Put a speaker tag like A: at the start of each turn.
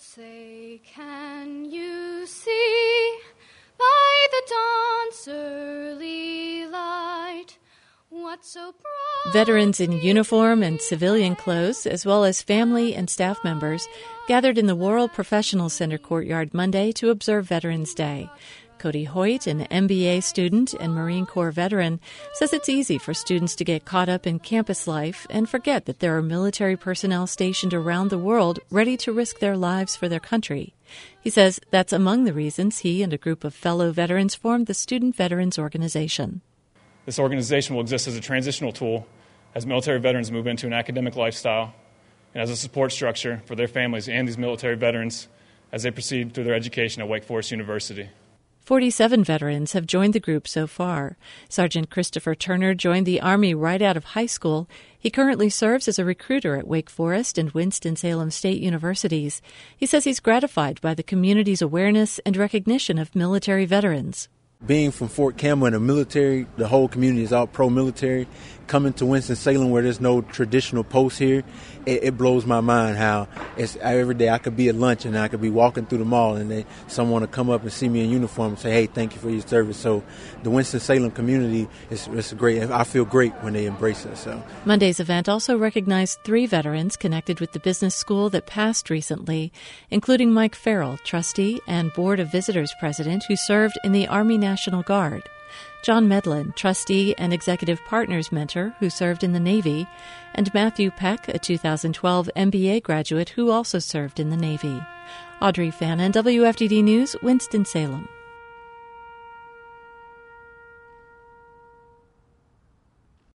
A: say, can you see by the dawn's early light what so bright?
B: Veterans in uniform and civilian clothes, as well as family and staff members, gathered in the Worrell Professional Center courtyard Monday to observe Veterans Day. Cody Hoyt, an MBA student and Marine Corps veteran, says it's easy for students to get caught up in campus life and forget that there are military personnel stationed around the world ready to risk their lives for their country. He says that's among the reasons he and a group of fellow veterans formed the Student Veterans Organization.
C: This organization will exist as a transitional tool as military veterans move into an academic lifestyle and as a support structure for their families and these military veterans as they proceed through their education at Wake Forest University.
B: 47 veterans have joined the group so far. Sergeant Christopher Turner joined the Army right out of high school. He currently serves as a recruiter at Wake Forest and Winston-Salem State Universities. He says he's gratified by the community's awareness and recognition of military veterans.
D: Being from Fort Campbell in the military, the whole community is all pro-military. Coming to Winston-Salem where there's no traditional post here, it blows my mind how every day I could be at lunch and I could be walking through the mall and someone will come up and see me in uniform and say, hey, thank you for your service. So the Winston-Salem community is great. I feel great when they embrace us. So
B: Monday's event also recognized 3 veterans connected with the business school that passed recently, including Mike Farrell, trustee and Board of Visitors president who served in the Army National Guard. John Medlin, trustee and executive partners mentor who served in the Navy, and Matthew Peck, a 2012 MBA graduate who also served in the Navy. Audrey Fannin, WFDD News, Winston-Salem.